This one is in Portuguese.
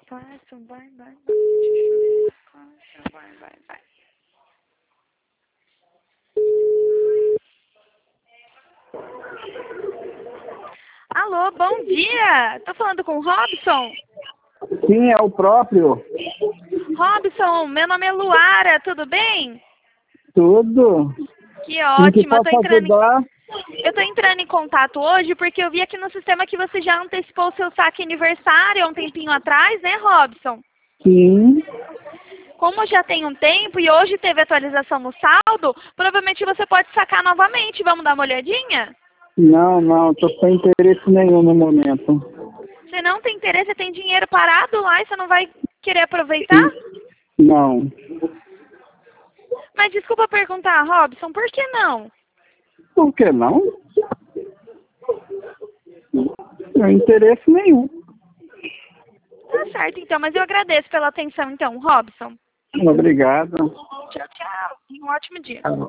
Vai. Alô, bom dia! Tô falando com o Robson? Sim, é o próprio. Robson, meu nome é Luara, tudo bem? Tudo. Que Em que ótimo, posso ajudar? eu tô entrando em contato hoje porque eu vi aqui no sistema que você já antecipou o seu saque aniversário há um tempinho atrás, né, Robson? Sim. Como já tem um tempo e hoje teve atualização no saldo, provavelmente você pode sacar novamente. Vamos dar uma olhadinha? Não, tô sem interesse nenhum no momento. Você não tem interesse, você tem dinheiro parado lá e você não vai querer aproveitar? Não. Mas desculpa perguntar, Robson, por que não? Por que não? Não tem interesse nenhum. Tá certo, então, mas eu agradeço pela atenção, então, Robson. Obrigado. Tchau, tchau. Tenha um ótimo dia.